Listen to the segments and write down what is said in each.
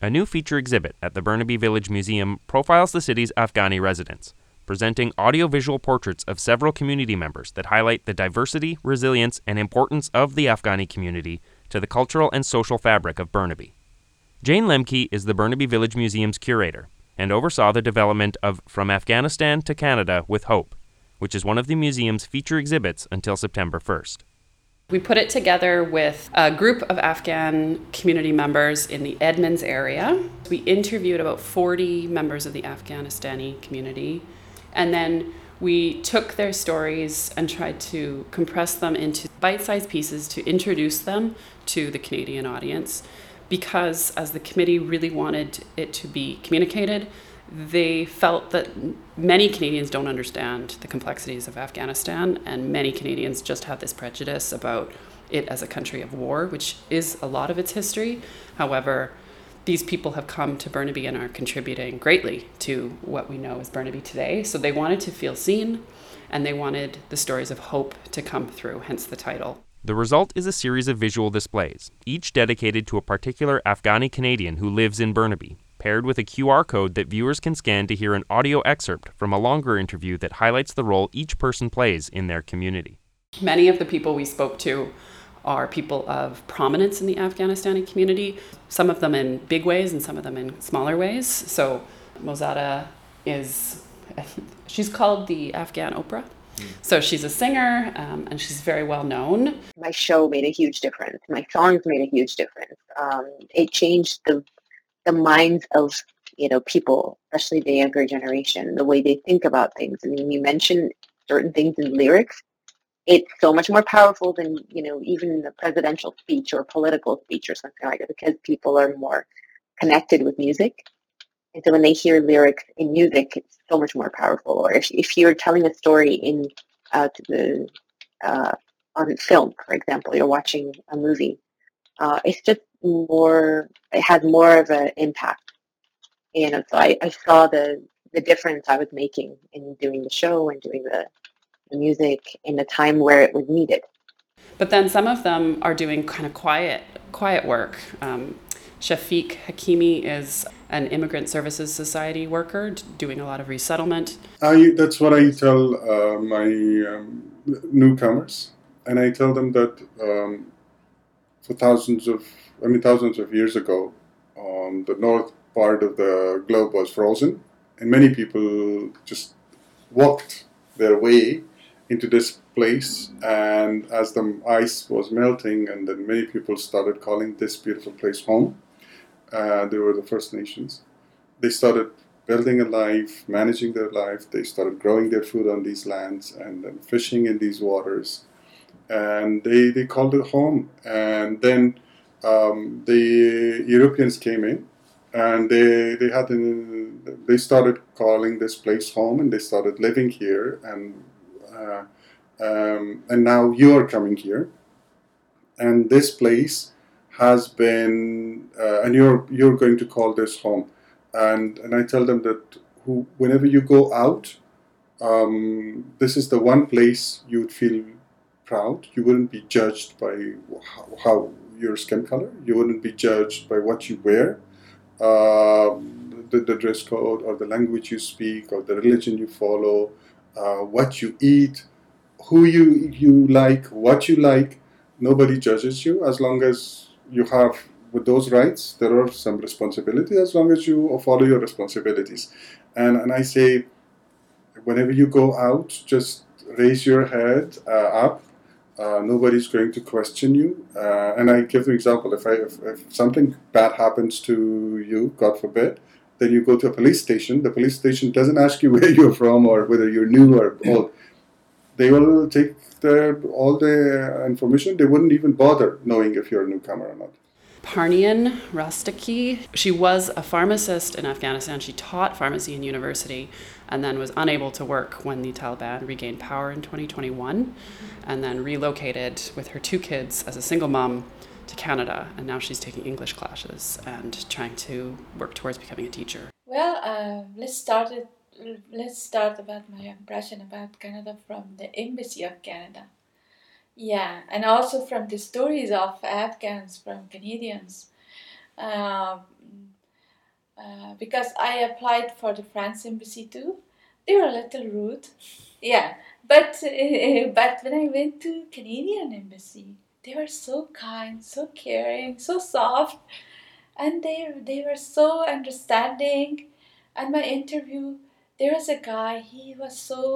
A new feature exhibit at the Burnaby Village Museum profiles the city's Afghani residents, presenting audiovisual portraits of several community members that highlight the diversity, resilience, and importance of the Afghani community to the cultural and social fabric of Burnaby. Jane Lemke is the Burnaby Village Museum's curator and oversaw the development of From Afghanistan to Canada with Hope, which is one of the museum's feature exhibits until September 1st. We put it together with a group of Afghan community members in the Edmonds area. We interviewed about 40 members of the Afghanistani community, and then we took their stories and tried to compress them into bite-sized pieces to introduce them to the Canadian audience, because as the committee really wanted it to be communicated, they felt that many Canadians don't understand the complexities of Afghanistan, and many Canadians just have this prejudice about it as a country of war, which is a lot of its history. However, these people have come to Burnaby and are contributing greatly to what we know as Burnaby today. So they wanted to feel seen, and they wanted the stories of hope to come through, hence the title. The result is a series of visual displays, each dedicated to a particular Afghani Canadian who lives in Burnaby, paired with a QR code that viewers can scan to hear an audio excerpt from a longer interview that highlights the role each person plays in their community. Many of the people we spoke to are people of prominence in the Afghanistani community, some of them in big ways and some of them in smaller ways. So Mozada she's called the Afghan Oprah. So she's a singer, and she's very well known. My show made a huge difference. My songs made a huge difference. It changed the minds of people, especially the younger generation, the way they think about things. I mean, you mentioned certain things in lyrics. It's so much more powerful than even the presidential speech or political speech or something like that, because people are more connected with music. And so when they hear lyrics in music, it's so much more powerful. Or if you're telling a story on film, for example, you're watching a movie, it's just more, it has more of an impact. So I saw the difference I was making in doing the show and doing the music in a time where it was needed. But then some of them are doing kind of quiet work. Shafiq Hakimi is an Immigrant Services Society worker doing a lot of resettlement. That's what I tell my newcomers, and I tell them that for thousands of years ago, the north part of the globe was frozen, and many people just walked their way into this place, and as the ice was melting, and then many people started calling this beautiful place home. They were the First Nations. They started building a life, managing their life. They started growing their food on these lands and then fishing in these waters. And they called it home. And then the Europeans came in, and they started calling this place home, and they started living here. And now you're coming here, and this place has been, and you're going to call this home. And I tell them that whenever you go out, this is the one place you would feel proud. You wouldn't be judged by how your skin color. You wouldn't be judged by what you wear, the dress code, or the language you speak, or the religion you follow, what you eat, who you like, what you like. Nobody judges you as long as you have, with those rights, there are some responsibilities as long as you follow your responsibilities. And I say, whenever you go out, just raise your head up. Nobody's going to question you. And I give an example. If something bad happens to you, God forbid, then you go to a police station. The police station doesn't ask you where you're from or whether you're new or old. They will take all the information. They wouldn't even bother knowing if you're a newcomer or not. Parnian Rastaki, she was a pharmacist in Afghanistan. She taught pharmacy in university and then was unable to work when the Taliban regained power in 2021, and then relocated with her 2 kids as a single mom to Canada. And now she's taking English classes and trying to work towards becoming a teacher. Well, let's start about my impression about Canada from the Embassy of Canada. Yeah, and also from the stories of Afghans, from Canadians. because I applied for the France embassy too. They were a little rude, yeah. But when I went to Canadian embassy, they were so kind, so caring, so soft, and they were so understanding. And my interview, there was a guy. He was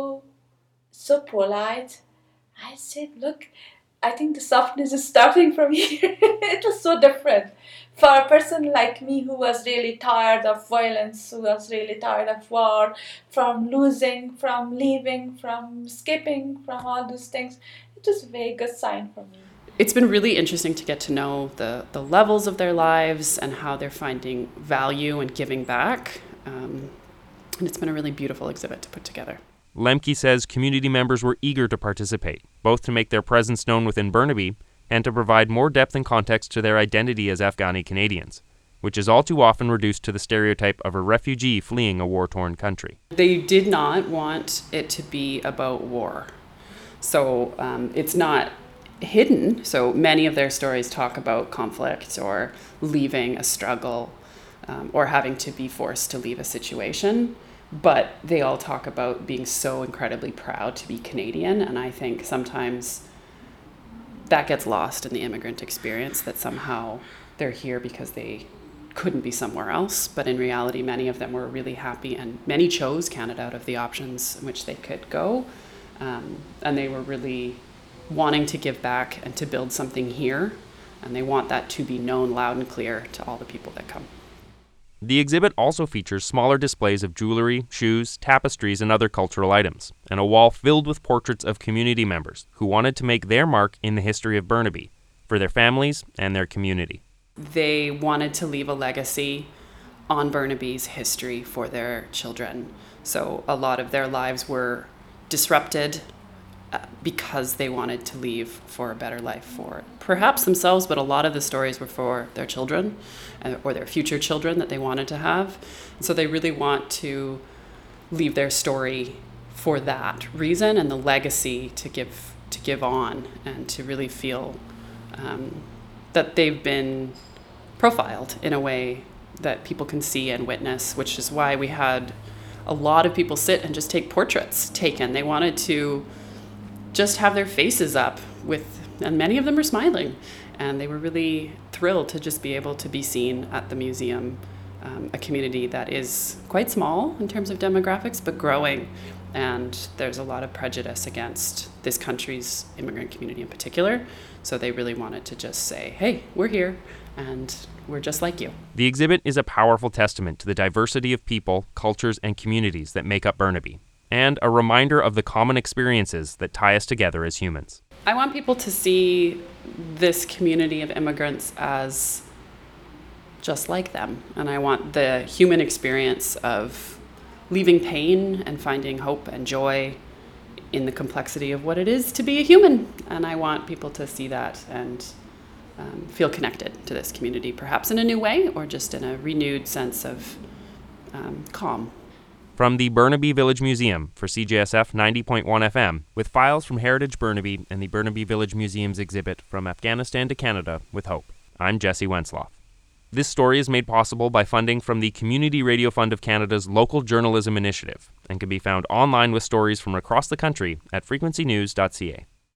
so polite. I said, look, I think the softness is starting from here. It was so different. For a person like me who was really tired of violence, who was really tired of war, from losing, from leaving, from skipping, from all those things, it was a very good sign for me. It's been really interesting to get to know the levels of their lives and how they're finding value and giving back. And it's been a really beautiful exhibit to put together. Lemke says community members were eager to participate, both to make their presence known within Burnaby and to provide more depth and context to their identity as Afghani Canadians, which is all too often reduced to the stereotype of a refugee fleeing a war-torn country. They did not want it to be about war. So it's not hidden. So many of their stories talk about conflict or leaving a struggle or having to be forced to leave a situation. But they all talk about being so incredibly proud to be Canadian. And I think sometimes that gets lost in the immigrant experience, that somehow they're here because they couldn't be somewhere else. But in reality, many of them were really happy, and many chose Canada out of the options in which they could go. And they were really wanting to give back and to build something here. And they want that to be known loud and clear to all the people that come. The exhibit also features smaller displays of jewelry, shoes, tapestries, and other cultural items, and a wall filled with portraits of community members who wanted to make their mark in the history of Burnaby, for their families and their community. They wanted to leave a legacy on Burnaby's history for their children. So a lot of their lives were disrupted because they wanted to leave for a better life for perhaps themselves, but a lot of the stories were for their children or their future children that they wanted to have. And so they really want to leave their story for that reason and the legacy to give on, and to really feel that they've been profiled in a way that people can see and witness, which is why we had a lot of people sit and just take portraits taken. They wanted to just have their faces up and many of them were smiling, and they were really thrilled to just be able to be seen at the museum, a community that is quite small in terms of demographics, but growing. And there's a lot of prejudice against this country's immigrant community in particular. So they really wanted to just say, hey, we're here and we're just like you. The exhibit is a powerful testament to the diversity of people, cultures, and communities that make up Burnaby, and a reminder of the common experiences that tie us together as humans. I want people to see this community of immigrants as just like them. And I want the human experience of leaving pain and finding hope and joy in the complexity of what it is to be a human. And I want people to see that and feel connected to this community, perhaps in a new way or just in a renewed sense of calm. From the Burnaby Village Museum for CJSF 90.1 FM, with files from Heritage Burnaby and the Burnaby Village Museum's exhibit From Afghanistan to Canada with Hope, I'm Jesse Wensloff. This story is made possible by funding from the Community Radio Fund of Canada's Local Journalism Initiative and can be found online with stories from across the country at frequencynews.ca.